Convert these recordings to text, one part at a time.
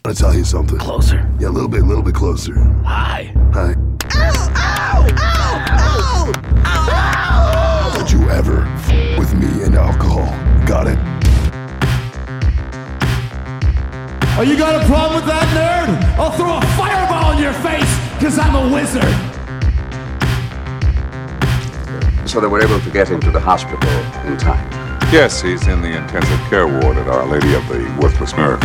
want to tell you something. Closer. Yeah, a little bit closer. Hi. Hi. Ow! Ow! Ow! Ow! Ow! Don't you ever with me and alcohol. Got it? Oh, you got a problem with that, nerd? I'll throw a fireball in your face, because I'm a wizard. So they were able to get him to the hospital in time. Yes, he's in the intensive care ward at Our Lady of the Worthless Nerve.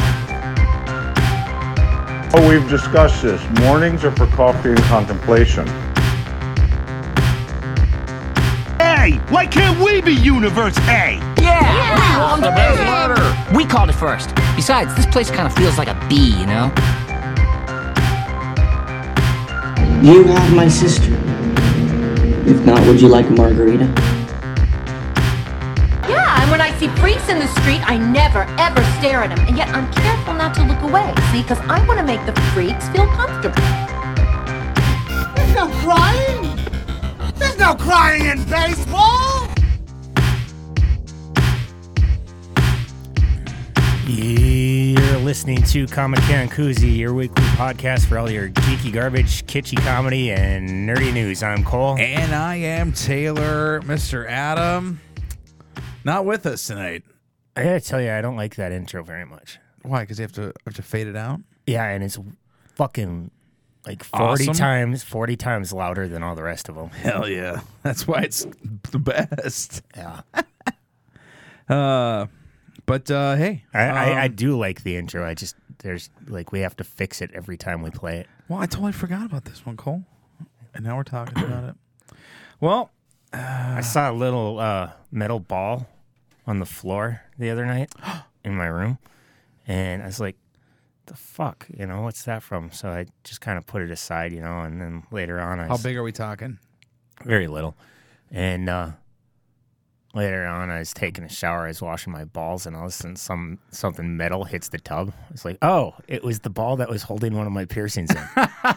Oh, we've discussed this. Mornings are for coffee and contemplation. Hey, why can't we be Universe A? Yeah! We called it first. Besides, this place kind of feels like a bee, you know? You have my sister. If not, would you like a margarita? Yeah, and when I see freaks in the street, I never, ever stare at them. And yet I'm careful not to look away, see? Because I want to make the freaks feel comfortable. There's no crying! There's no crying in baseball! You're listening to Comic Can Koozie, your weekly podcast for all your geeky garbage, kitschy comedy, and nerdy news. I'm Cole. And I am Taylor. Mr. Adam, not with us tonight. I gotta tell you, I don't like that intro very much. Why? Because you have to fade it out? Yeah, and it's fucking like 40 times louder than all the rest of them. Hell yeah. That's why it's the best. Yeah. But hey. I do like the intro. There's like, we have to fix it every time we play it. Well, I totally forgot about this one, Cole. And now we're talking about it. Well, I saw a little metal ball on the floor the other night in my room. And I was like, the fuck? You know, what's that from? So I just kind of put it aside, you know, and then later on how big are we talking? Very little. And later on, I was taking a shower. I was washing my balls, and all of a sudden, something metal hits the tub. It's like, oh, it was the ball that was holding one of my piercings in.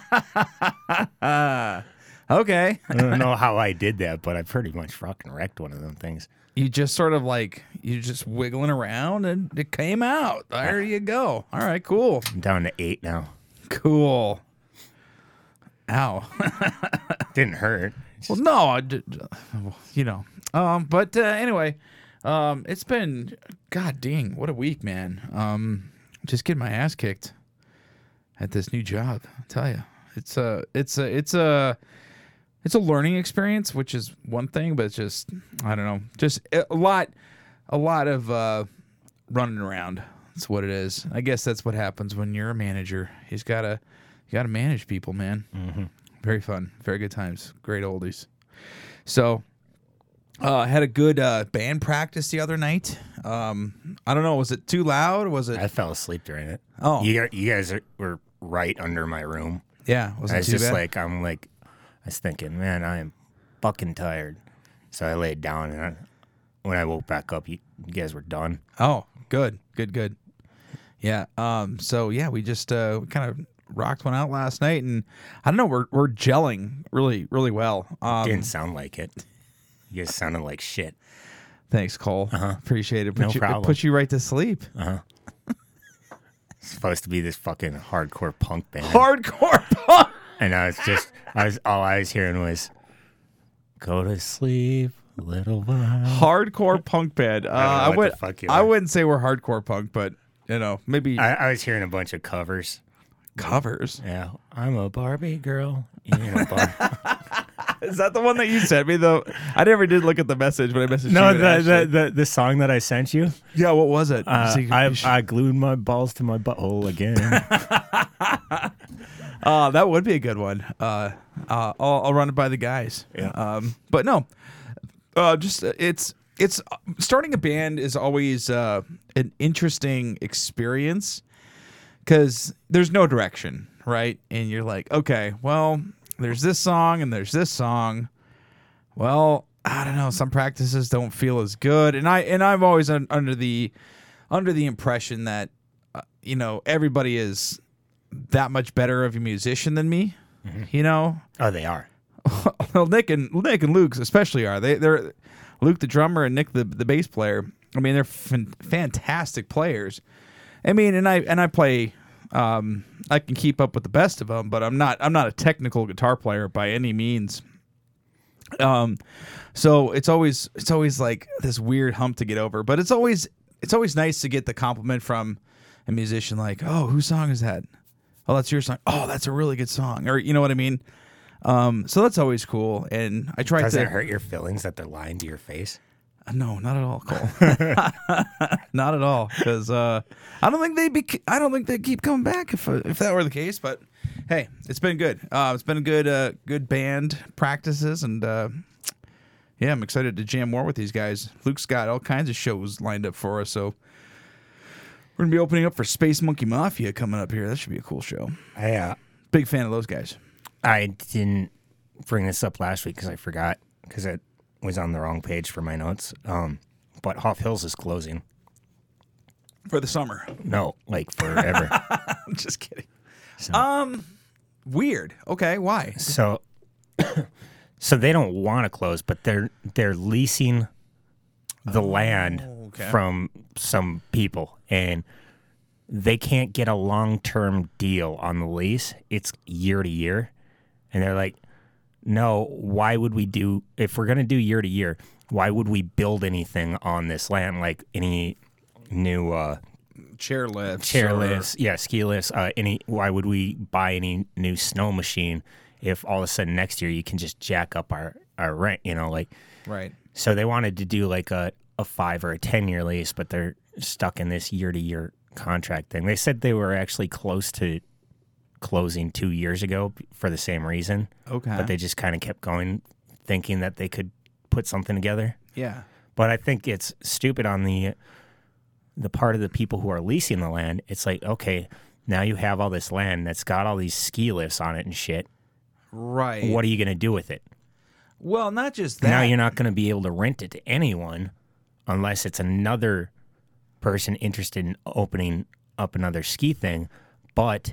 Okay. I don't know how I did that, but I pretty much fucking wrecked one of them things. You just sort of like, you're just wiggling around, and it came out. There you go. All right, cool. I'm down to 8 now. Cool. Ow. Didn't hurt. Well, no, you know. But anyway, it's been, god dang, what a week, man. Just getting my ass kicked at this new job. I tell you, it's a learning experience, which is one thing, but it's just, I don't know, just a lot of running around. That's what it is. I guess that's what happens when you're a manager. You gotta manage people, man. Mm-hmm. Very fun, very good times, great oldies. So. Had a good band practice the other night. I don't know, was it too loud? Was it? I fell asleep during it. Oh, you guys were right under my room. Yeah, I was just bad? I was thinking, man, I am fucking tired. So I laid down, and when I woke back up, you guys were done. Oh, good. Yeah. So yeah, we just kind of rocked one out last night, and I don't know, we're gelling really, really well. Didn't sound like it. You guys sounded like shit. Thanks, Cole. Appreciate it. No problem. Put you right to sleep. It's supposed to be this fucking hardcore punk band. Hardcore punk. And all I was hearing was, "Go to sleep, little one." Hardcore punk band. I wouldn't say we're hardcore punk, but you know, maybe. I was hearing a bunch of covers. Covers? Yeah. I'm a Barbie girl in a bar. Is that the one that you sent me, though? I never did look at the message, but I messaged you. The song that I sent you? Yeah, what was it? I glued my balls to my butthole again. That would be a good one. I'll run it by the guys. Yeah. But no, just it's starting a band is always an interesting experience because there's no direction, right? And you're like, okay, well, there's this song and there's this song. Well, I don't know. Some practices don't feel as good, and I'm always under the impression that everybody is that much better of a musician than me. Mm-hmm. You know? Oh, they are. Well, Nick and Luke especially are. They're Luke the drummer and Nick the bass player. I mean, they're fantastic players. I mean, and I play I can keep up with the best of them, but I'm not a technical guitar player by any means. So it's always like this weird hump to get over, but it's always nice to get the compliment from a musician like, "Oh, whose song is that? Oh, that's your song. Oh, that's a really good song." Or you know what I mean? So that's always cool. And I try Does to it hurt your feelings that they're lying to your face? No, not at all, Cole. Not at all, because I don't think they'd keep coming back if that were the case. But hey, it's been good. It's been good band practices, and yeah, I'm excited to jam more with these guys. Luke's got all kinds of shows lined up for us, so we're gonna be opening up for Space Monkey Mafia coming up here. That should be a cool show. Big fan of those guys. I didn't bring this up last week because I forgot because it was on the wrong page for my notes. But Hoff Hills is closing for the summer. No, like forever. I'm just kidding. So. Weird. Okay, why? So they don't want to close, but they're leasing the land from some people, and they can't get a long-term deal on the lease. It's year to year, and they're like, no, why would we do, if we're going to do year to year, why would we build anything on this land, like any new chairlifts, ski lifts, why would we buy any new snow machine if all of a sudden next year you can just jack up our rent, Right. So they wanted to do like a 5 or a 10-year lease, but they're stuck in this year-to-year contract thing. They said they were actually close to closing 2 years ago for the same reason. Okay. But they just kind of kept going, thinking that they could put something together. Yeah. But I think it's stupid on the part of the people who are leasing the land. It's like, okay, now you have all this land that's got all these ski lifts on it and shit. Right. What are you going to do with it? Well, not just that. Now you're not going to be able to rent it to anyone unless it's another person interested in opening up another ski thing. But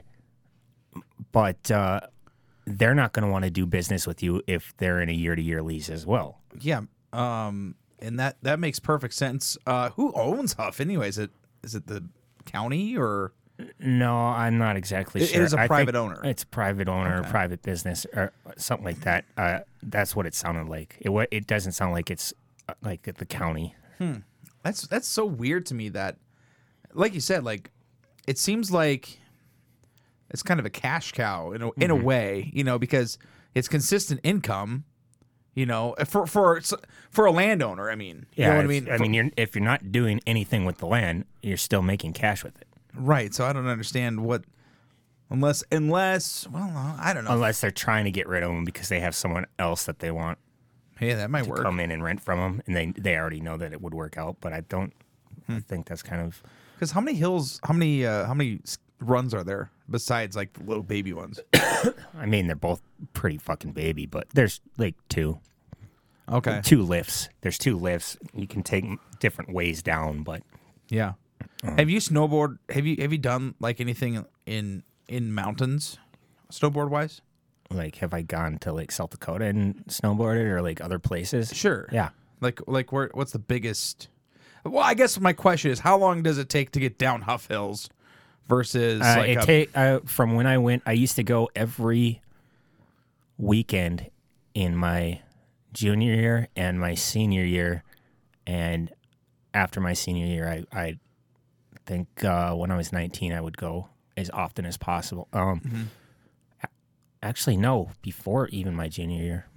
they're not going to want to do business with you if they're in a year-to-year lease as well. Yeah, and that makes perfect sense. Who owns Huff anyways? Is it the county or? No, I'm not exactly sure. It is a private owner. It's a private owner, okay. Private business, or something like that. That's what it sounded like. It doesn't sound like it's like the county. That's so weird to me that, like you said, like it seems like it's kind of a cash cow in a way, because it's consistent income, for a landowner. I mean, yeah, you know what I mean? I mean, if you're not doing anything with the land, you're still making cash with it. Right. So I don't understand unless I don't know. Unless they're trying to get rid of them because they have someone else that they want. Yeah, that might work. Come in and rent from them, and they already know that it would work out. But I don't think that's kind of because how many runs are there besides like the little baby ones? I mean, they're both pretty fucking baby, but there's like 2. Okay. 2 lifts. There's 2 lifts. You can take different ways down, but yeah. Have you snowboard? Have you done like anything in mountains, snowboard wise? Like, have I gone to like South Dakota and snowboarded, or like other places? Sure. Yeah. Like where? What's the biggest? Well, I guess my question is, how long does it take to get down Huff Hills versus from when I went? I used to go every weekend in my junior year and my senior year, and after my senior year, I think when I was 19, I would go as often as possible. Actually, no, before even my junior year,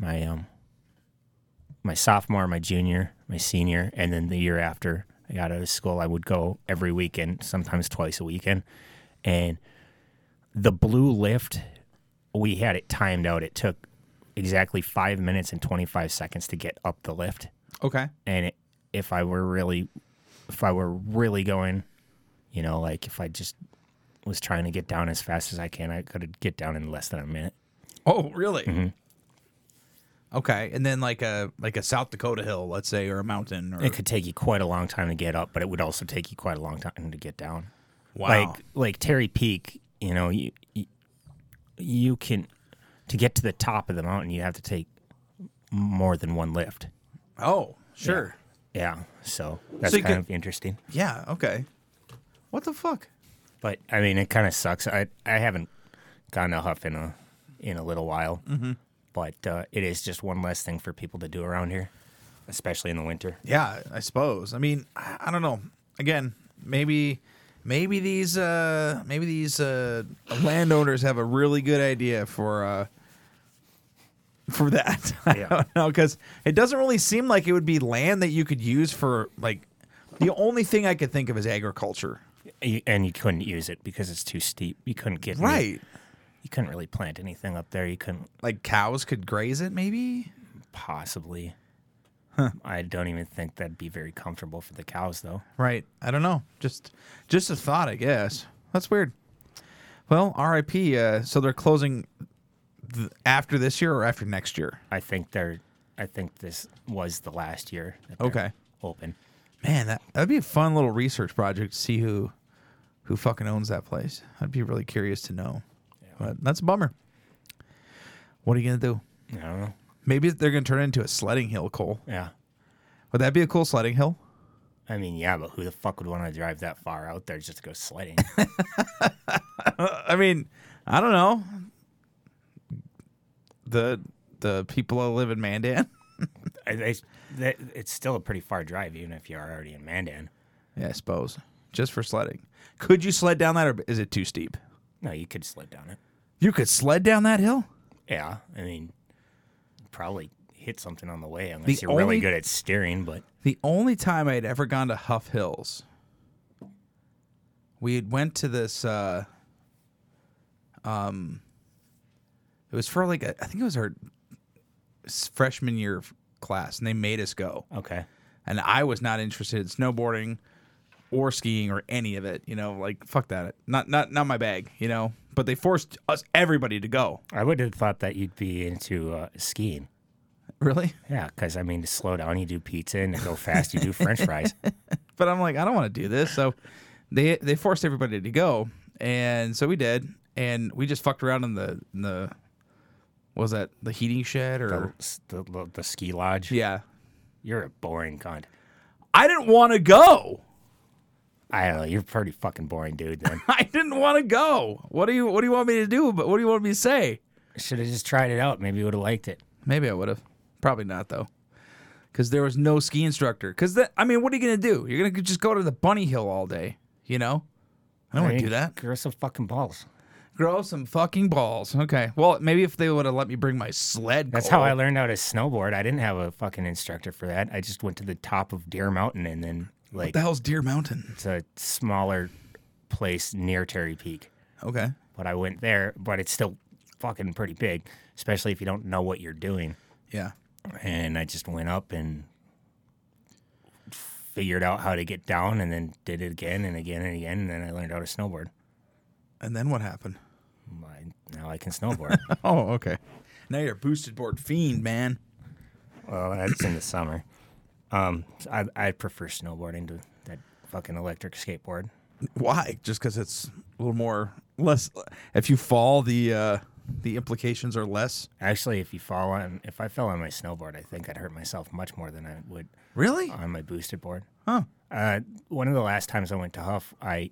my sophomore, my junior, my senior, and then the year after I got out of school, I would go every weekend, sometimes twice a weekend. And the blue lift, we had it timed out. It took exactly 5 minutes and 25 seconds to get up the lift. Okay. And if I were really going, like if I just was trying to get down as fast as I can, I could get down in less than a minute. Oh, really? Mm-hmm. Okay, and then like a South Dakota hill, let's say, or a mountain, or it could take you quite a long time to get up, but it would also take you quite a long time to get down. Wow. Like Terry Peak, you can, to get to the top of the mountain, you have to take more than one lift. Oh, sure. Yeah. So that's kind of interesting. Yeah. Okay. What the fuck? But I mean, it kind of sucks. I haven't gone to Huff in a little while, but it is just one less thing for people to do around here, especially in the winter. Yeah, I suppose. I mean, I don't know. Again, maybe these landowners have a really good idea for that. I don't know, because it doesn't really seem like it would be land that you could use for, like, the only thing I could think of is agriculture. And you couldn't use it because it's too steep. You couldn't get right. You couldn't really plant anything up there. You couldn't. Like cows could graze it, maybe? Possibly. Huh. I don't even think that'd be very comfortable for the cows, though. Right. I don't know. Just a thought, I guess. That's weird. Well, R.I.P. So they're closing after this year or after next year? I think this was the last year that they're open. Man, that'd be a fun little research project to see who fucking owns that place. I'd be really curious to know. Yeah. But that's a bummer. What are you going to do? I don't know. Maybe they're going to turn it into a sledding hill, Cole. Yeah. Would that be a cool sledding hill? I mean, yeah, but who the fuck would want to drive that far out there just to go sledding? I mean, I don't know. The people that live in Mandan? It's still a pretty far drive, even if you're already in Mandan. Yeah, I suppose. Just for sledding. Could you sled down that, or is it too steep? No, you could sled down it. You could sled down that hill? Yeah, I mean, probably hit something on the way unless you're really good at steering. But the only time I'd ever gone to Huff Hills, we went to this. It was for like I think it was our freshman year class, and they made us go. Okay. And I was not interested in snowboarding or skiing or any of it. You know, like fuck that. Not my bag. You know. But they forced everybody to go. I would have thought that you'd be into skiing. Really? Yeah, because, I mean, to slow down, you do pizza, and to go fast, you do French fries. But I'm like, I don't want to do this. So they forced everybody to go, and so we did. And we just fucked around in the what was that, the heating shed or the ski lodge? Yeah. You're a boring cunt. I didn't want to go. I don't know. You're a pretty fucking boring dude, then. I didn't want to go. What do you want me to do? But what do you want me to say? Should have just tried it out. Maybe you would have liked it. Maybe I would have. Probably not, though. Because there was no ski instructor. Because, I mean, what are you going to do? You're going to just go to the bunny hill all day, you know? I don't want to do that. Grow some fucking balls. Grow some fucking balls. Okay. Well, maybe if they would have let me bring my sled. That's how I learned how to snowboard. I didn't have a fucking instructor for that. I just went to the top of Deer Mountain and then... What the hell's Deer Mountain? It's a smaller place near Terry Peak. Okay. But I went there, but it's still fucking pretty big, especially if you don't know what you're doing. Yeah. And I just went up and figured out how to get down and then did it again and again and again, and then I learned how to snowboard. And then what happened? Now I can snowboard. Oh, okay. Now you're a boosted board fiend, man. Well, that's in the summer. I prefer snowboarding to that fucking electric skateboard. Why? Just because it's a little less. If you fall, the implications are less. Actually, if I fell on my snowboard, I think I'd hurt myself much more than I would. Really? On my boosted board. Huh. One of the last times I went to Huff, I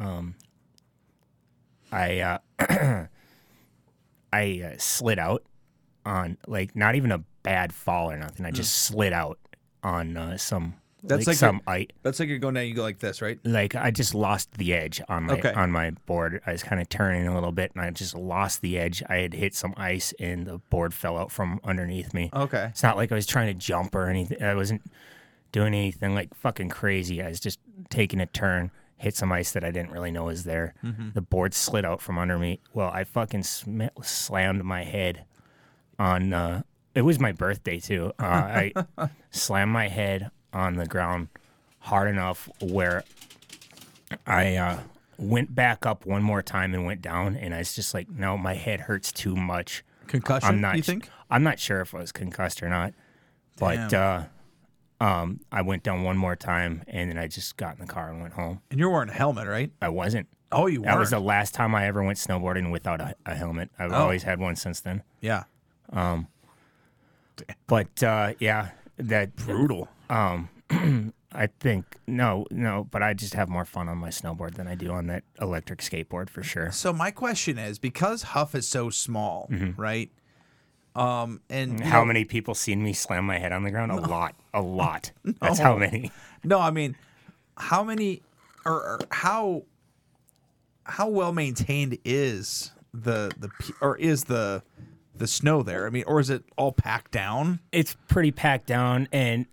slid out on, like, not even a bad fall or nothing. I just slid out on some ice. That's like you're going down, you go like this, right? Like, I just lost the edge on my board. I was kind of turning a little bit, and I just lost the edge. I had hit some ice, and the board fell out from underneath me. Okay. It's not like I was trying to jump or anything. I wasn't doing anything like fucking crazy. I was just taking a turn, hit some ice that I didn't really know was there. Mm-hmm. The board slid out from under me. Well, I fucking slammed my head on... it was my birthday, too. I slammed my head on the ground hard enough where I went back up one more time and went down, and I was just like, no, my head hurts too much. Concussion, you think? I'm not sure if I was concussed or not, but I went down one more time, and then I just got in the car and went home. And you're wearing a helmet, right? I wasn't. Oh, you weren't? That was the last time I ever went snowboarding without a helmet. I've always had one since then. Yeah. But yeah, that brutal. I think no, but I just have more fun on my snowboard than I do on that electric skateboard for sure. So my question is, because Huff is so small, right? And How many people seen me slam my head on the ground? A lot. That's how many. No, I mean, how many or how well maintained is the snow there? I mean, or is it all packed down? It's pretty packed down, and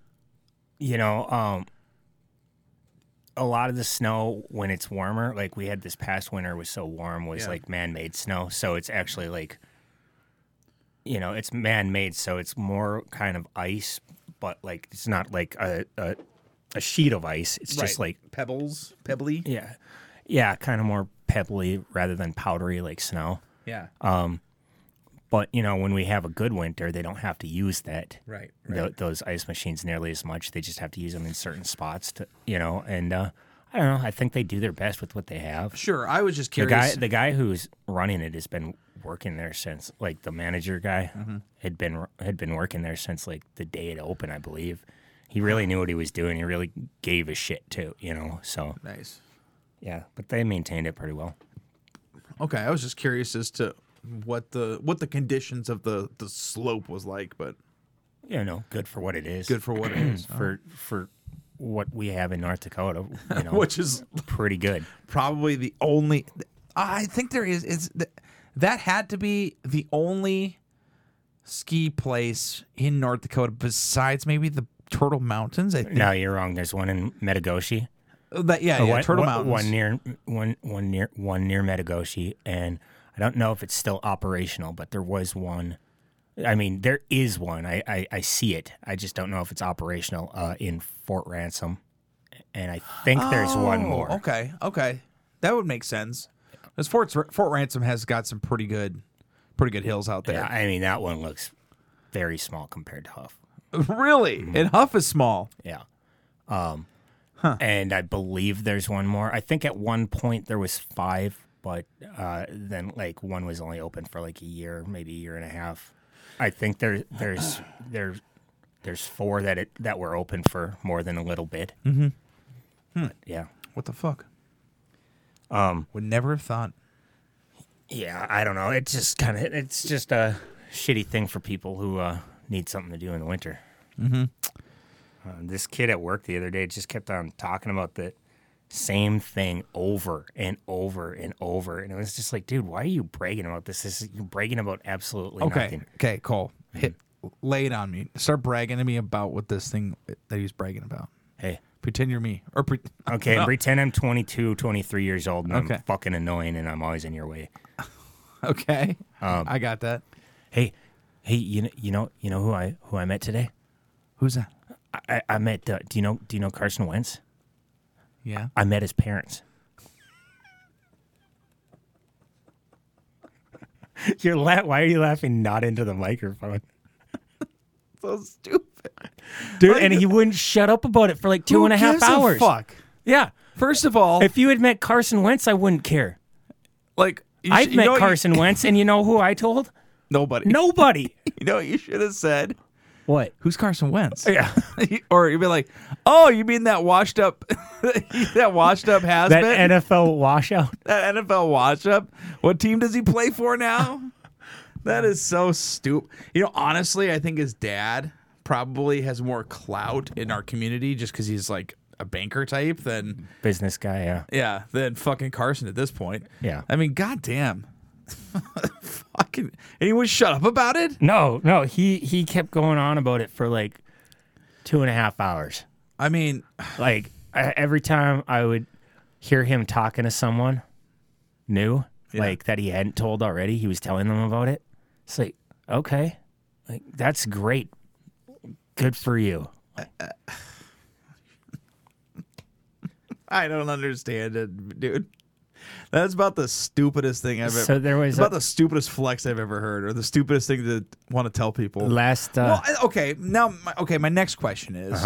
a lot of the snow when it's warmer, like we had this past winter was so warm, was like man-made snow. So it's actually like, it's man-made, so it's more kind of ice, but like it's not like a sheet of ice. It's just like pebbly. Yeah, kind of more pebbly rather than powdery like snow. Yeah. But when we have a good winter, they don't have to use that. Right. Those ice machines nearly as much. They just have to use them in certain spots to, and I don't know. I think they do their best with what they have. Sure. I was just curious. The guy who's running it has been working there since, like, the manager guy had been working there since like the day it opened, I believe. He really knew what he was doing. He really gave a shit too, So Nice. yeah, but they maintained it pretty well. Okay, I was just curious as to what the conditions of the slope was like, but good for what it is. good for what it is. for what we have in North Dakota, Which is pretty good. probably the only. I think there is that had to be the only ski place in North Dakota besides maybe the Turtle Mountains. I think. No, you're wrong. There's one in Metagoshi. Turtle Mountains. One near Metagoshi, and I don't know if it's still operational, but there was one. I mean, there is one. I see it. I just don't know if it's operational in Fort Ransom, and I think there's one more. Okay, that would make sense. Because Fort Ransom has got some pretty good hills out there. Yeah, I mean that one looks very small compared to Huff. Really, and Huff is small. Yeah. And I believe there's one more. I think at one point there was 5, but then like one was only open for like a year, maybe a year and a half. I think there's 4 that were open for more than a little bit. But, yeah. What the fuck? Would never have thought. Yeah, I don't know. It's just a shitty thing for people who need something to do in the winter. Mm-hmm. This kid at work the other day just kept on talking about the same thing over and over and over. And it was just like, dude, why are you bragging about this? You're bragging about absolutely nothing. Okay, Cole. Lay it on me. Start bragging to me about what this thing that he's bragging about. Hey. Pretend you're me. Okay, No. pretend I'm 22, 23 years old, and Okay. I'm fucking annoying, and I'm always in your way. Okay. I got that. Hey, you know who I met today? Who's that? I met. Do you know Carson Wentz? Yeah. I met his parents. Why are you laughing? Not into the microphone, So stupid, dude. And he wouldn't shut up about it for like 2.5 hours. Fuck. Yeah. First of all, If you had met Carson Wentz, I wouldn't care. like I've met Carson Wentz, and you know who I told? Nobody. Nobody. You know what you should have said? What? Who's Carson Wentz? Yeah. Or you'd be like, oh, you mean that washed up has That been? NFL washout. That NFL wash up? What team does he play for now? That is so stupid. Honestly, I think his dad probably has more clout in our community just because he's like a banker type than Business guy, yeah. than fucking Carson at this point. Yeah. I mean, goddamn. Fucking anyone shut up about it? No, he kept going on about it for like 2.5 hours. I mean, Like every time I would hear him talking to someone new, like that he hadn't told already, he was telling them about it. It's like, okay, like that's great, good for you. I don't understand it, dude. That's about the stupidest thing I've ever. So there was it's about the stupidest flex I've ever heard, or the stupidest thing to want to tell people. last. Well, okay. Now, my next question is,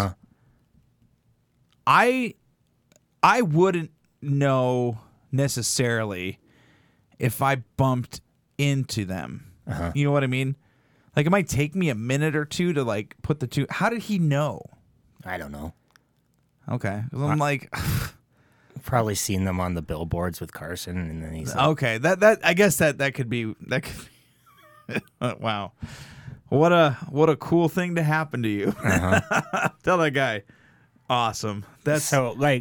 I wouldn't know necessarily if I bumped into them. You know what I mean? Like, it might take me a minute or two to like put the two. How did he know? I don't know. Okay. 'Cause I'm like, Probably seen them on the billboards with Carson, and then he's like, okay. That I guess that could be wow. What a cool thing to happen to you. Tell that guy. Awesome. That's so like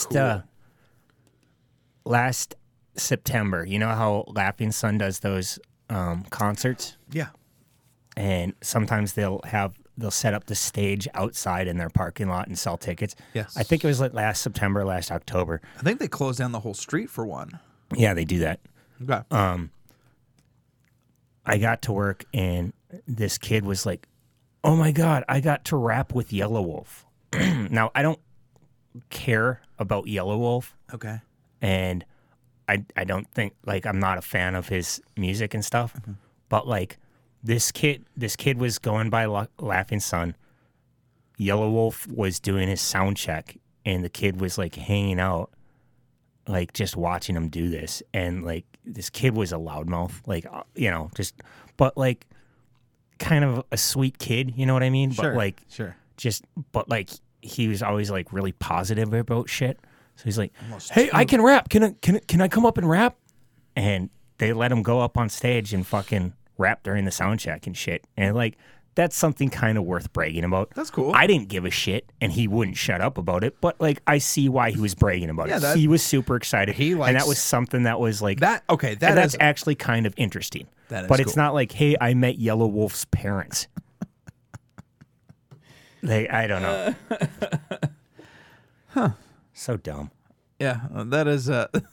last September. You know how Laughing Sun does those concerts? Yeah. And sometimes they'll set up the stage outside in their parking lot and sell tickets. Yes. I think it was like last September, last October. I think they closed down the whole street for one. Yeah, they do that. Okay. I got to work and this kid was like, "Oh my God, I got to rap with Yellow Wolf." Now, I don't care about Yellow Wolf. Okay. And I don't think, like, I'm not a fan of his music and stuff. Mm-hmm. But like this kid was going by Laughing Sun. Yellow Wolf was doing his sound check and the kid was like hanging out, like just watching him do this. And like this kid was a loudmouth, like, you know, just, but like kind of a sweet kid, you know what I mean? Sure. But like, Sure. but like he was always like really positive about shit. So he's like, "Hey, I can rap. Can I come up and rap?" And they let him go up on stage and fucking rap during the sound check and shit. And like that's something kind of worth bragging about. That's cool. I didn't give a shit, and he wouldn't shut up about it. But like I see why he was bragging about it. He was super excited. He likes, and that was something that was like that. Okay, that's actually kind of interesting. That is but it's cool. not like, "Hey, I met Yellow Wolf's parents." I don't know. Huh. So dumb. Yeah, that is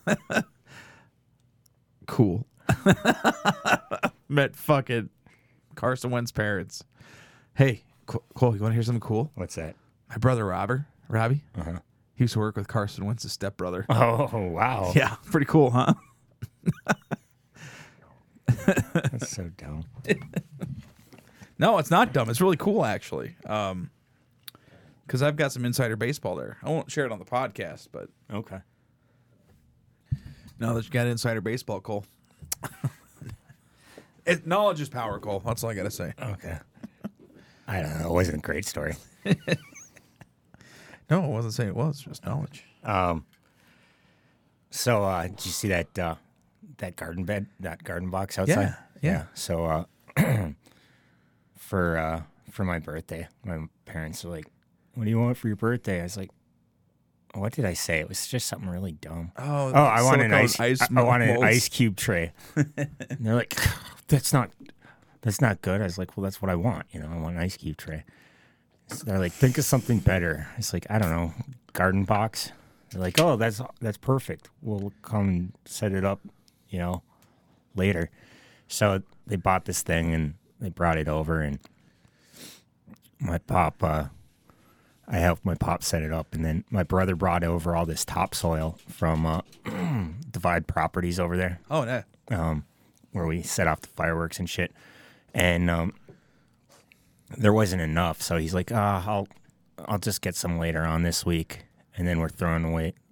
cool. Met fucking Carson Wentz's parents. Hey, Cole, you want to hear something cool? What's that? My brother Robbie. Uh-huh. He used to work with Carson Wentz's stepbrother. Oh, wow. Yeah, pretty cool, huh? That's so dumb. No, it's not dumb. It's really cool, actually. Because I've got some insider baseball there. I won't share it on the podcast, but okay. Now that you got insider baseball, Cole. Knowledge is power, Cole. That's all I got to say. Okay. I don't know. It wasn't a great story. No, I wasn't saying it was. Just knowledge. So, did you see that garden bed, that garden box outside? Yeah. So, for my birthday, my parents were like, "What do you want for your birthday?" I was like, "What did I say?" It was just something really dumb. Oh, I want an silicone I want an molds. ice cube tray. And they're like, that's not good. I was like, "Well, that's what I want. You know, I want an ice cube tray." So they're like, "Think of something better." It's like, I don't know, garden box. They're like, "Oh, that's perfect. We'll come and set it up, you know, later." So they bought this thing and they brought it over, and my pop, I helped my pop set it up, and then my brother brought over all this topsoil from Divide Properties over there. Oh, no. Where we set off the fireworks and shit. And there wasn't enough, so he's like, I'll just get some later on this week. And then we're throwing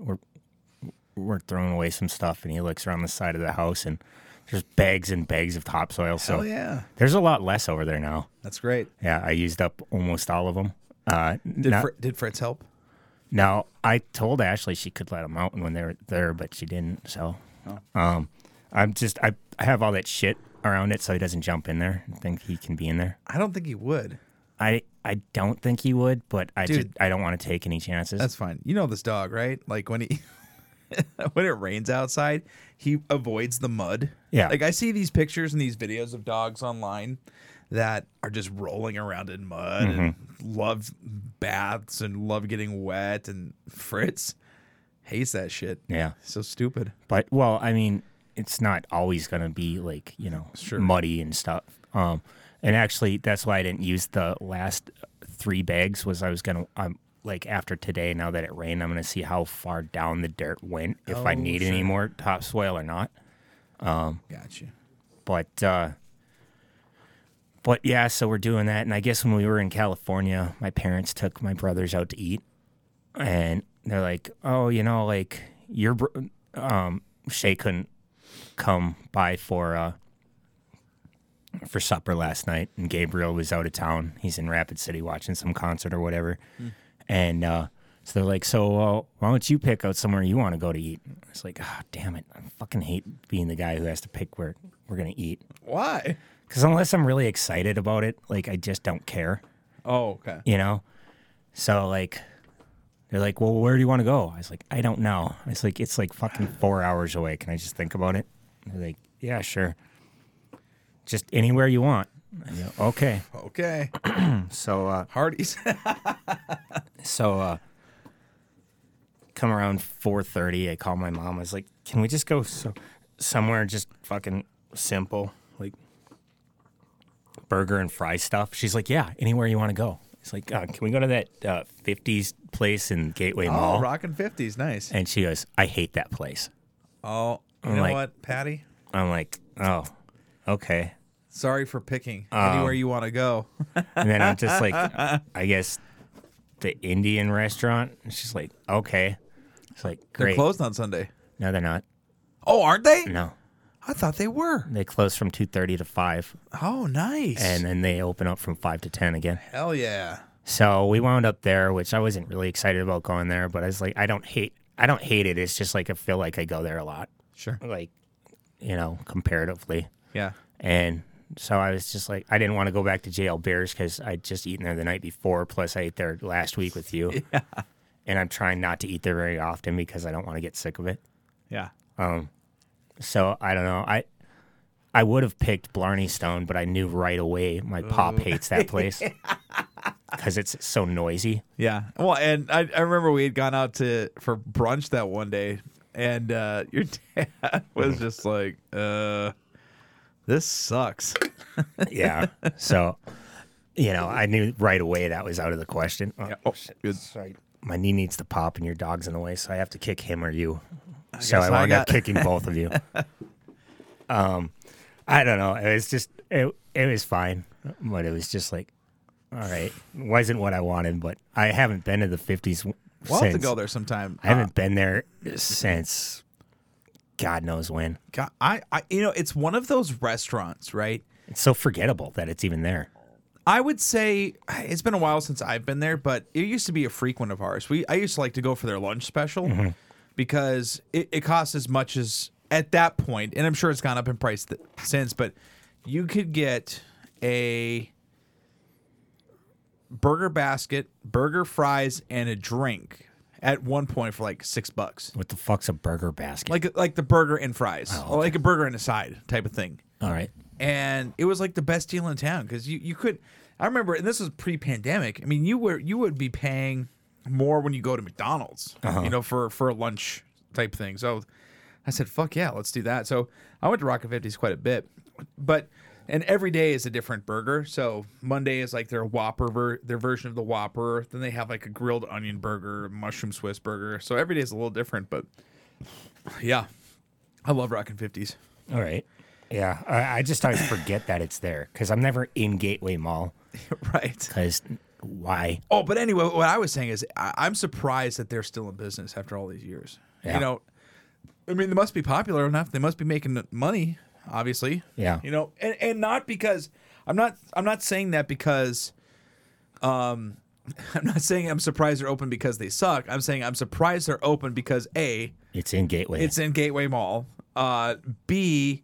away some stuff, and he looks around the side of the house, and there's bags and bags of topsoil. So Hell yeah. there's a lot less over there now. That's great. Yeah, I used up almost all of them. Did Fritz help? No, I told Ashley she could let them out when they were there, but she didn't. So, I have all that shit around it, so he doesn't jump in there. I think he can be in there. I don't think he would. I don't think he would, but I Dude. don't want to take any chances. That's fine. You know this dog, right? Like when he when it rains outside, he avoids the mud. Yeah. Like I see these pictures and these videos of dogs online that are just rolling around in mud and love baths and love getting wet, and Fritz hates that shit. Yeah. So stupid. But well, I mean, it's not always gonna be like, you know, muddy and stuff. And actually, that's why I didn't use the last 3 bags. Was I was gonna like after today, now that it rained, I'm gonna see how far down the dirt went, if I need any more topsoil or not. Gotcha. But yeah, so we're doing that, and I guess when we were in California, my parents took my brothers out to eat, and they're like, "Oh, you know, like Shay couldn't come by for supper last night, and Gabriel was out of town. He's in Rapid City watching some concert or whatever." And So they're like, so why don't you pick out somewhere you want to go to eat? It's like, oh, damn it. I fucking hate being the guy who has to pick where we're going to eat. Why? Because unless I'm really excited about it, like, I just don't care. Oh, okay. You know? So, like, they're like, well, where do you want to go? I was like, I don't know. It's like fucking 4 hours away. Can I just think about it? They're like, yeah, sure. Just anywhere you want. I go, okay. Okay. So, Hardee's. So, come around 4:30, I call my mom. I was like, can we just go somewhere just fucking simple, like burger and fry stuff? She's like, yeah, anywhere you want to go. It's like, can we go to that 50s place in Gateway Mall? Oh, Rockin' 50s, nice. And she goes, I hate that place. Oh, you I'm know like- what, Patty? I'm like, oh, okay. Sorry for picking anywhere you want to go. And then I'm just like, I guess the Indian restaurant. And she's like, okay. It's like, great. They're closed on Sunday. No, they're not. Oh, aren't they? No. I thought they were. They close from 2:30 to 5. Oh, nice. And then they open up from 5 to 10 again. Hell yeah. So we wound up there, which I wasn't really excited about going there, but I was like, I don't hate it. It's just like I feel like I go there a lot. Sure. Like, you know, comparatively. Yeah. And so I was just like, I didn't want to go back to JL Bears because I'd just eaten there the night before, plus I ate there last week with you. Yeah. And I'm trying not to eat there very often because I don't want to get sick of it. Yeah. So I don't know. I would have picked Blarney Stone, but I knew right away my pop hates that place because it's so noisy. Yeah. Well, and I remember we had gone out for brunch that one day, and your dad was just like, this sucks. Yeah. So, you know, I knew right away that was out of the question. Oh, Yeah. Oh, shit. good. Sorry. My knee needs to pop and your dog's in the way, so I have to kick him or you. So guess I I wound up got- kicking both of you. I don't know. It was just, it was fine, but it was just like, all right. It wasn't what I wanted, but I haven't been to the 50s We'll have to since. go there sometime. I haven't been there since God knows when. God, I it's one of those restaurants, right? It's so forgettable that it's even there. I would say it's been a while since I've been there, but it used to be a frequent of ours. I used to like to go for their lunch special because it costs as much as at that point, and I'm sure it's gone up in price since, but you could get a burger basket, burger, fries, and a drink at one point for like $6. What the fuck's a burger basket? Like the burger and fries, Oh, or like a burger and a side type of thing. All right. And it was like the best deal in town because you could. I remember, and this was pre-pandemic. I mean, you would be paying more when you go to McDonald's, you know, for a lunch type thing. So I said, "Fuck yeah, let's do that." So I went to Rockin' 50s quite a bit, and every day is a different burger. So Monday is like their Whopper, their version of the Whopper. Then they have like a grilled onion burger, mushroom Swiss burger. So every day is a little different, but yeah, I love Rockin' 50s. All right. Yeah. I just always forget that it's there because I'm never in Gateway Mall. Right. Because why? Oh, but anyway, what I was saying is I'm surprised that they're still in business after all these years. Yeah. You know, I mean, they must be popular enough. They must be making money, obviously. Yeah. You know, and not because I'm not saying that because I'm not saying I'm surprised they're open because they suck. I'm saying I'm surprised they're open because A, It's in Gateway. it's in Gateway Mall. B,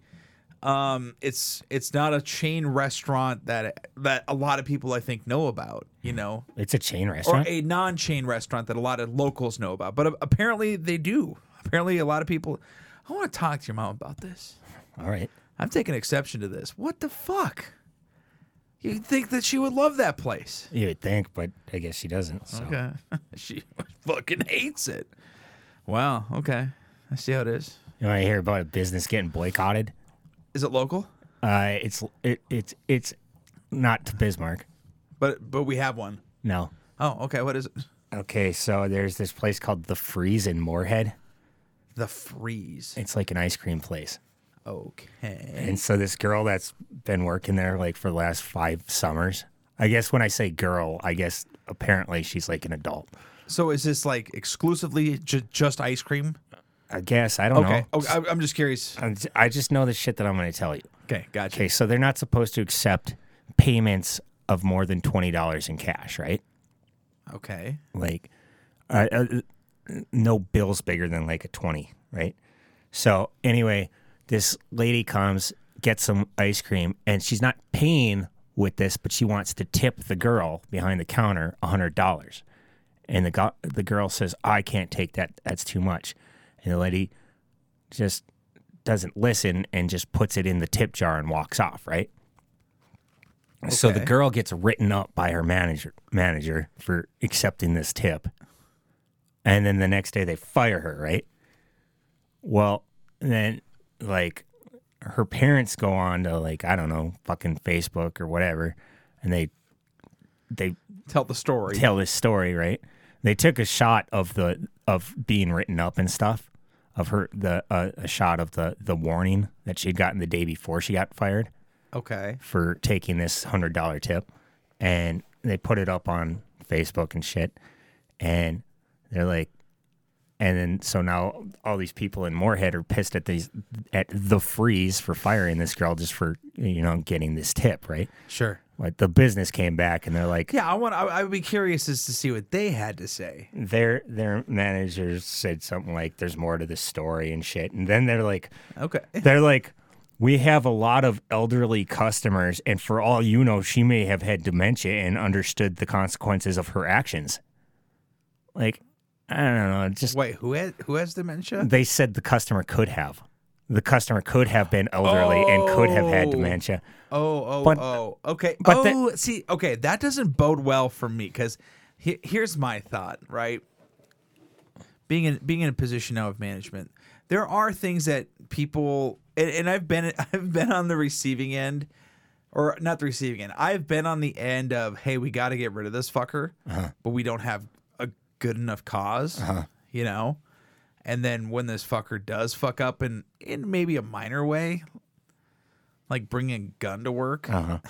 it's not a chain restaurant that a lot of people I think know about, you know, It's a chain or restaurant. a non-chain restaurant that a lot of locals know about. But apparently they do. Apparently a lot of people. I want to talk to your mom about this. All right. I'm taking exception to this. What the fuck? You'd think that she would love that place. You would think, but I guess she doesn't. So. Okay. She fucking hates it. Wow. Okay. I see how it is. You want to hear about a business getting boycotted? Is it local? It's not to Bismarck. But we have one. No. Oh, okay. What is it? Okay, so there's this place called The Freeze in Moorhead. The Freeze. It's like an ice cream place. Okay. And so this girl that's been working there like for the last 5 summers. I guess when I say girl, I guess apparently she's like an adult. So is this like exclusively just ice cream? I guess. I don't know. Okay. Okay. I'm just curious. I just know the shit that I'm going to tell you. Okay. Gotcha. Okay, so they're not supposed to accept payments of more than $20 in cash, right? Okay. Like, no bill's bigger than like a 20, right? So anyway, this lady comes, gets some ice cream, and she's not paying with this, but she wants to tip the girl behind the counter $100. And the girl says, I can't take that. That's too much. And the lady just doesn't listen and just puts it in the tip jar and walks off, right? Okay. So the girl gets written up by her manager for accepting this tip. And then the next day they fire her, right? Well, then, like, her parents go on to, like, I don't know, fucking Facebook or whatever, and they tell the story. Tell this story, right? They took a shot of being written up and stuff, of her a shot of the warning that she'd gotten the day before she got fired. Okay. For taking this $100 tip, and they put it up on Facebook and shit, and they're like, and then so now all these people in Moorhead are pissed at the Freeze for firing this girl just for getting this tip, right? Sure. Like the business came back and they're like, yeah, I would be curious as to see what they had to say. Their managers said something like, "There's more to the story" and shit, and then they're like, okay, they're like, "We have a lot of elderly customers, and for all you know, she may have had dementia and understood the consequences of her actions." Like, I don't know. Just wait, who has dementia? They said the customer could have. The customer could have been elderly and could have had dementia. Okay. Okay, that doesn't bode well for me because here's my thought, right? Being in a position now of management, there are things that people and I've been on the receiving end, or not the receiving end. I've been on the end of, hey, we got to get rid of this fucker, but we don't have a good enough cause, And then when this fucker does fuck up in maybe a minor way, like bringing a gun to work,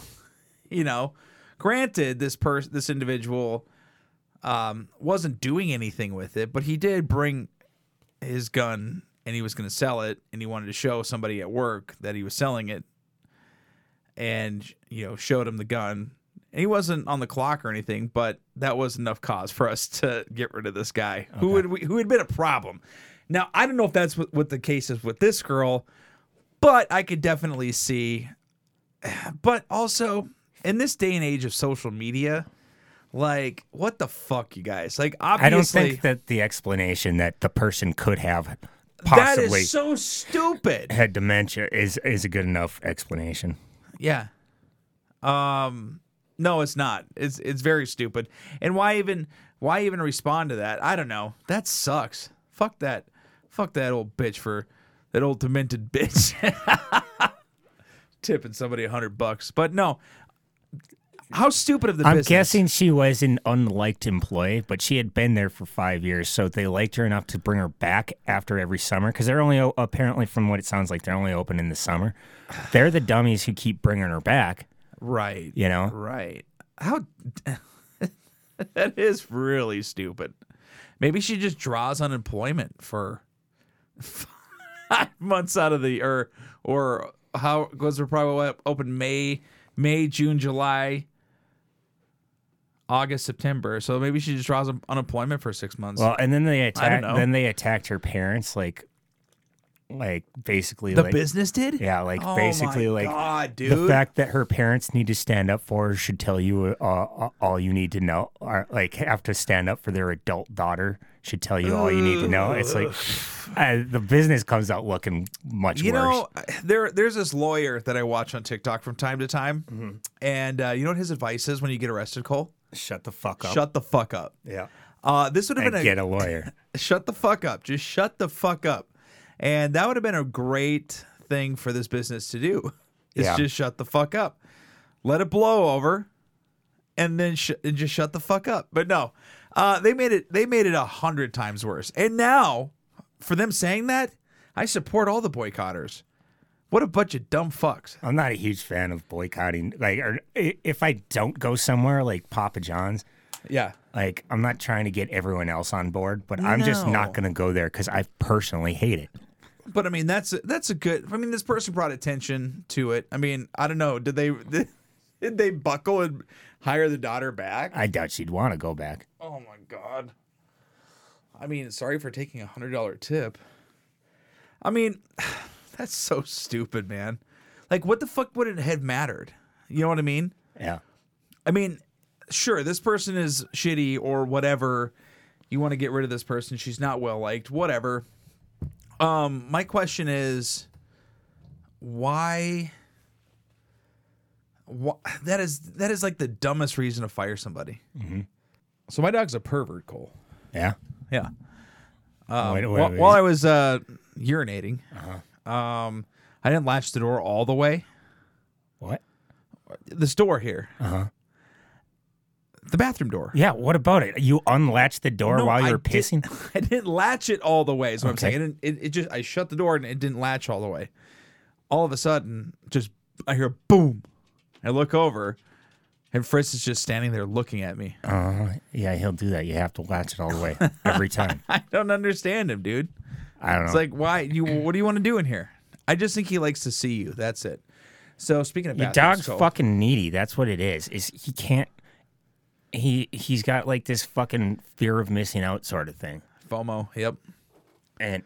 granted, this individual wasn't doing anything with it, but he did bring his gun and he was going to sell it, and he wanted to show somebody at work that he was selling it, and showed him the gun. And he wasn't on the clock or anything, but that was enough cause for us to get rid of this guy who had been a problem. Now, I don't know if that's what the case is with this girl, but I could definitely see. But also, in this day and age of social media, like, what the fuck, you guys? Like, obviously, I don't think that the explanation that the person could have possibly that is so stupid had dementia is a good enough explanation. Yeah. No, it's not. It's very stupid. And why even respond to that? I don't know. That sucks. Fuck that. Fuck that old bitch for that old demented bitch. Tipping somebody $100. But no. How stupid of the business. I'm guessing she was an unliked employee, but she had been there for 5 years, so they liked her enough to bring her back after every summer, because they're only, apparently from what it sounds like, they're only open in the summer. They're the dummies who keep bringing her back. Right. Right. How that is really stupid. Maybe she just draws unemployment for 5 months out of the or how was her probably open May, June, July, August, September. So maybe she just draws unemployment for 6 months. Well, and then they attacked her parents, like basically the business did? Yeah, basically God, dude. The fact that her parents need to stand up for her should tell you all you need to know, or like have to stand up for their adult daughter should tell you all you need to know. It's like the business comes out looking much worse. There's this lawyer that I watch on TikTok from time to time, and you know what his advice is when you get arrested, Cole? Shut the fuck up. Shut the fuck up. Yeah. This would have been get a lawyer. Shut the fuck up. Just shut the fuck up. And that would have been a great thing for this business to do. Just shut the fuck up. Let it blow over, and then just shut the fuck up. But no, they made it 100 times worse. And now, for them saying that, I support all the boycotters. What a bunch of dumb fucks. I'm not a huge fan of boycotting. Or if I don't go somewhere like Papa John's, yeah, like I'm not trying to get everyone else on board, but I'm just not going to go there because I personally hate it. But I mean, that's a good. I mean, this person brought attention to it. I mean, I don't know. Did they buckle and hire the daughter back? I doubt she'd want to go back. Oh my God. I mean, sorry for taking $100 tip. I mean, that's so stupid, man. Like, what the fuck would it have mattered? You know what I mean? Yeah. I mean, sure, this person is shitty or whatever. You want to get rid of this person. She's not well liked. Whatever. My question is, why? That is like the dumbest reason to fire somebody. Mm-hmm. So my dog's a pervert, Cole. Yeah. Yeah. Wait. While I was urinating, I didn't latch the door all the way. What? This door here. The bathroom door. Yeah, what about it? You unlatched the door No, while you I were pissing? I didn't latch it all the way. Is what I'm Okay. saying. It just I shut the door and it didn't latch all the way. All of a sudden, just I hear boom. I look over, and Fritz is just standing there looking at me. Yeah, he'll do that. You have to latch it all the way every time. I don't understand him, dude. I don't know. It's like, why? What do you want to do in here? I just think he likes to see you. That's it. So speaking of Your bathrooms, dog's Cole, fucking needy. That's what it is. Is he can't. He's got like this fucking fear of missing out sort of thing. FOMO. Yep. And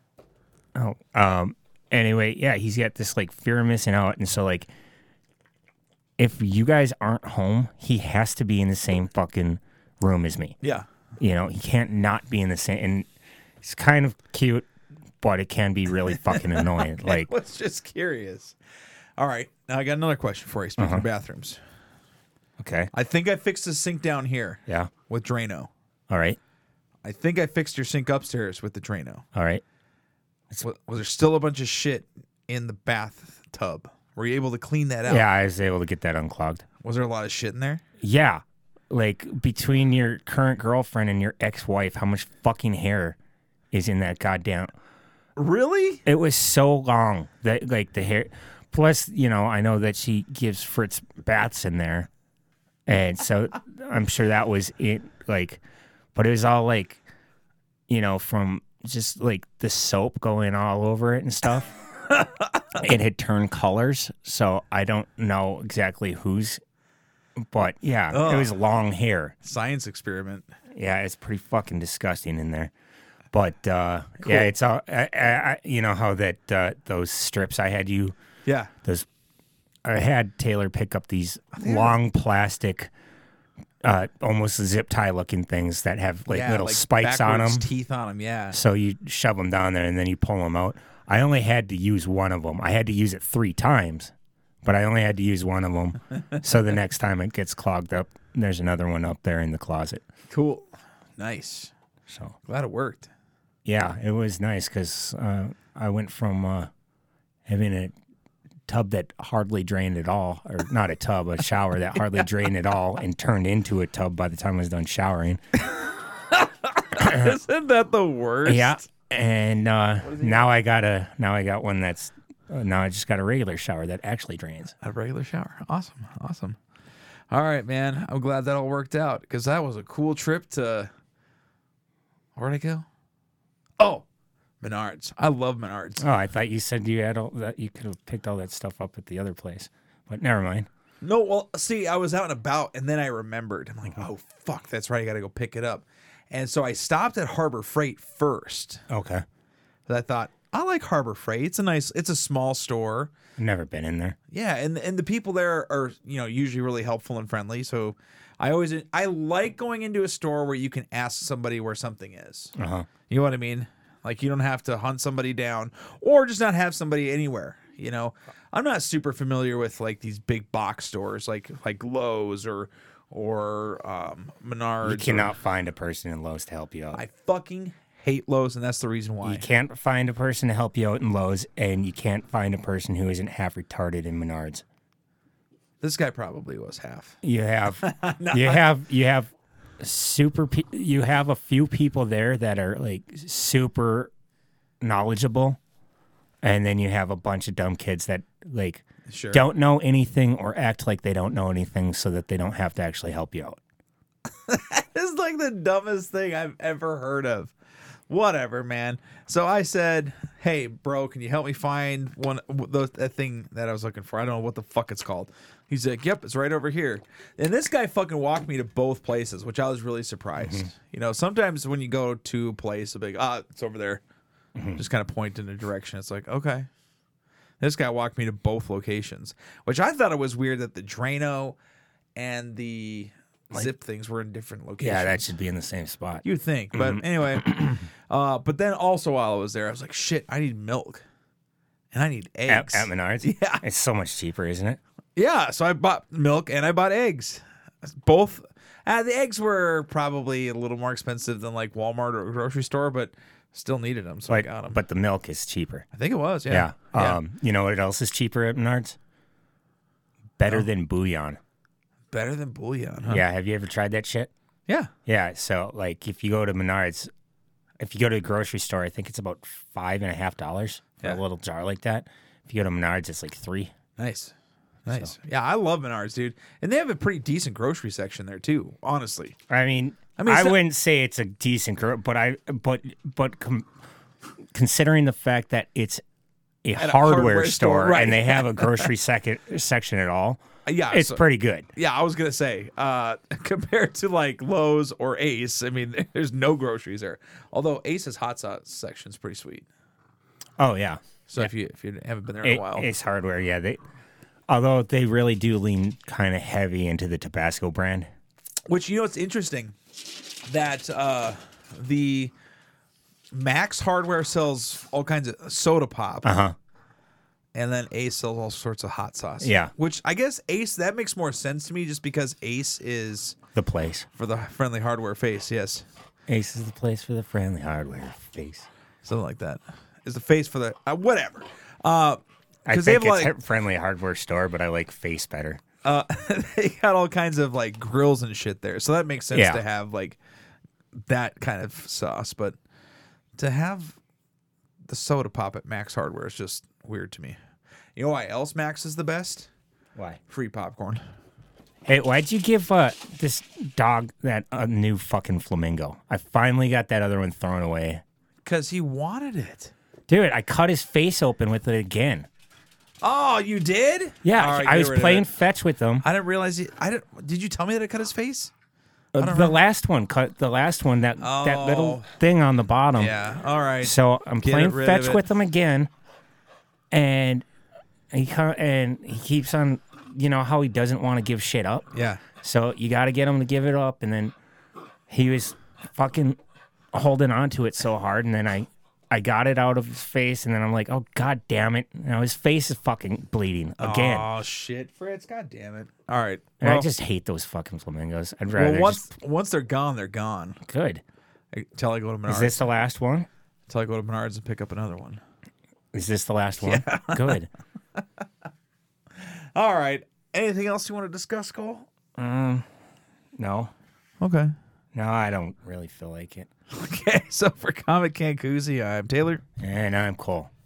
anyway, yeah, he's got this like fear of missing out, and so like, if you guys aren't home, he has to be in the same fucking room as me. Yeah. You know, he can't not be in the same. And it's kind of cute, but it can be really fucking annoying. Like, I was just curious. All right, now I got another question for you. Speaking of bathrooms, okay, I think I fixed the sink down here. Yeah. With Drano. All right. I think I fixed your sink upstairs with the Drano. All right. Was there still a bunch of shit in the bathtub? Were you able to clean that out? Yeah, I was able to get that unclogged. Was there a lot of shit in there? Yeah. Like, between your current girlfriend and your ex-wife, how much fucking hair is in that goddamn... Really? It was so long that, like, the hair... Plus, you know, I know that she gives Fritz baths in there. And so I'm sure that was it, like... But it was all, like, you know, from just, like, the soap going all over it and stuff. It had turned colors, so I don't know exactly whose... But, yeah, it was long hair. Science experiment. Yeah, it's pretty fucking disgusting in there. But, Cool. yeah, it's all... you know how that those strips I had you... Yeah. I had Taylor pick up these long plastic, almost zip tie looking things that have like little spikes on them. Teeth on them, yeah. So you shove them down there and then you pull them out. I only had to use one of them. I had to use it 3 times, but I only had to use one of them. So the next time it gets clogged up, there's another one up there in the closet. Cool. Nice. So glad it worked. Yeah, it was nice because I went from having a tub that hardly drained at all, or not a tub, a shower that hardly drained at all, and turned into a tub by the time I was done showering. Isn't that the worst? Yeah, and now I got one that's now I just got a regular shower that actually drains. A regular shower. Awesome. All right, man. I'm glad that all worked out because that was a cool trip to. Where'd I go? Oh, Menards. I love Menards. Oh, I thought you said you had all that. You could have picked all that stuff up at the other place, but never mind. No, well, see, I was out and about, and then I remembered. I'm like, oh fuck, that's right. I got to go pick it up, and so I stopped at Harbor Freight first. Okay. But I thought I like Harbor Freight. It's a small store. I've never been in there. Yeah, and the people there are usually really helpful and friendly. So I like going into a store where you can ask somebody where something is. Uh-huh. You know what I mean? Like you don't have to hunt somebody down or just not have somebody anywhere. You know, I'm not super familiar with like these big box stores like Lowe's or Menards. You cannot find a person in Lowe's to help you out. I fucking hate Lowe's, and that's the reason why. You can't find a person to help you out in Lowe's, and you can't find a person who isn't half retarded in Menards. This guy probably was half. You have, you have a few people there that are like super knowledgeable, and then you have a bunch of dumb kids that like don't know anything or act like they don't know anything, so that they don't have to actually help you out. It's like the dumbest thing I've ever heard of. Whatever, man. So I said, "Hey, bro, can you help me find that thing that I was looking for? I don't know what the fuck it's called." He's like, "Yep, it's right over here." And this guy fucking walked me to both places, which I was really surprised. You know, sometimes when you go to a place, they'll be like, it's over there. Just kind of point in a direction. It's like, okay. This guy walked me to both locations, which I thought it was weird that the Drano and the Zip things were in different locations. Yeah, that should be in the same spot. You'd think. But anyway, but then also while I was there, I was like, shit, I need milk. And I need eggs. At Menards? Yeah. It's so much cheaper, isn't it? Yeah, so I bought milk and I bought eggs. Both. The eggs were probably a little more expensive than like Walmart or a grocery store, but still needed them, so I got them. But the milk is cheaper. I think it was, yeah. You know what else is cheaper at Menards? Better than bouillon. Better than bouillon, huh? Yeah, have you ever tried that shit? Yeah. Yeah, so like if you go to Menards, if you go to the grocery store, I think it's about $5.50 for a little jar like that. If you go to Menards, it's like $3. Nice. Yeah, I love Menards, dude. And they have a pretty decent grocery section there too, honestly. I mean I wouldn't say it's a decent but considering the fact that it's a hardware store right. and they have a grocery section at all, yeah, it's pretty good. Yeah, I was gonna say, compared to like Lowe's or Ace, I mean, there's no groceries there. Although Ace's hot sauce section is pretty sweet. Oh yeah. So if you haven't been there in a while, Ace Hardware, yeah, although they really do lean kind of heavy into the Tabasco brand. Which, you know, it's interesting that the Max Hardware sells all kinds of soda pop. And then Ace sells all sorts of hot sauce. Yeah. Which I guess Ace, that makes more sense to me just because Ace is the place for the friendly hardware face, yes. Ace is the place for the friendly hardware face. Something like that. Is the face for the whatever. I think they have it's a friendly hardware store, but I like face better. They got all kinds of like grills and shit there. So that makes sense to have like that kind of sauce, but to have the soda pop at Max Hardware is just weird to me. You know why else Max is the best? Why? Free popcorn. Hey, why'd you give this dog that new fucking flamingo? I finally got that other one thrown away. Because he wanted it. Dude, I cut his face open with it again. Oh, you did? Yeah, right, I was playing fetch with him. I didn't realize did you tell me that it cut his face? The last one cut the last one, that little thing on the bottom. Yeah, all right. So I'm playing fetch with him again, and he keeps on, you know how he doesn't want to give shit up. Yeah. So you got to get him to give it up, and then he was fucking holding on to it so hard, and then I got it out of his face, and then I'm like, oh, god damn it. Now his face is fucking bleeding again. Oh, shit, Fritz. God damn it. All right. And I just hate those fucking flamingos. I'd rather once they're gone, they're gone. Good. Until I go to Menards. Is this the last one? Until I go to Menards and pick up another one. Is this the last one? Yeah. Good. All right. Anything else you want to discuss, Cole? No. Okay. No, I don't really feel like it. Okay, so for Comic Can Koozie, I'm Taylor. And I'm Cole.